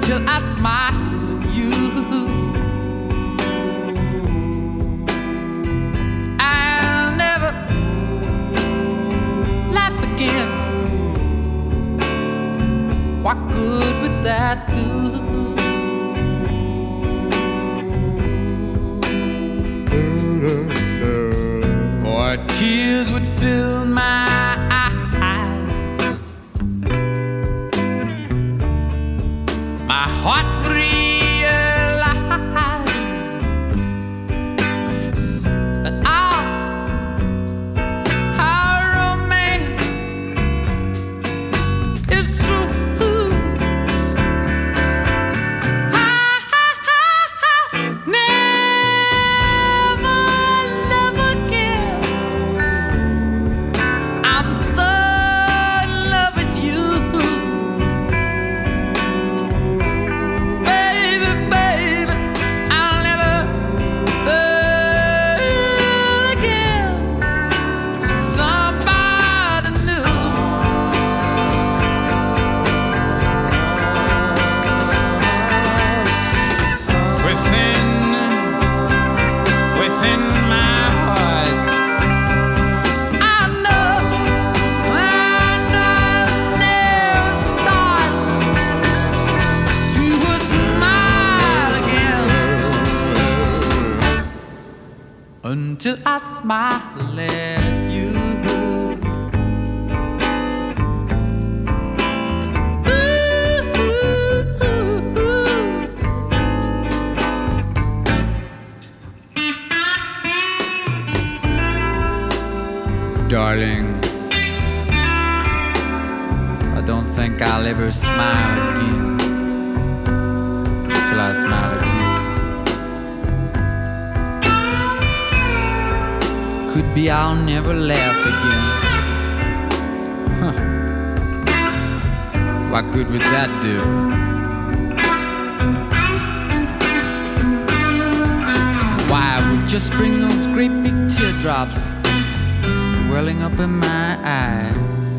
until I smile at you. I'll never laugh again. What good would that do? For tears would fill my eyes, my heart would realize that our romance is true. Never love again. I'm so in love with you, baby, baby. I'll never love again to somebody new. Within my heart, I know I'll never start to smile again until I smile at you. Darling, I don't think I'll ever smile again till I smile at you. Could be I'll never laugh again. Huh. What good would that do? Why, I would just bring those great big teardrops welling up in my eyes.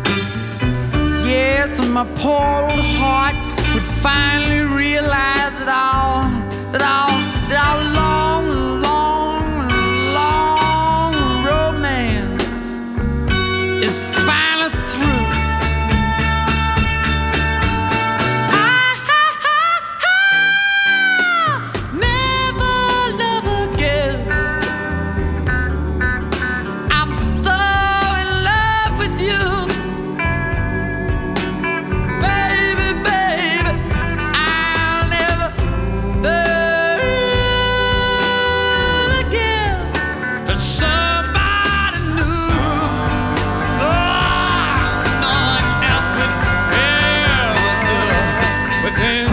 Yes, and my poor old heart would finally realize that our long, long, long romance is finally through. Never love again. I'm so in love with you, baby, baby. I'll never love again to somebody new. Oh, no one else would ever do. Within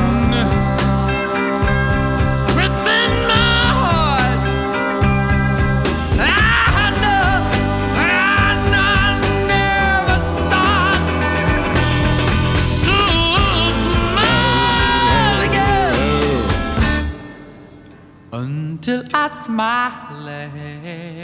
my heart, I know I'll never start to smile again until I smile at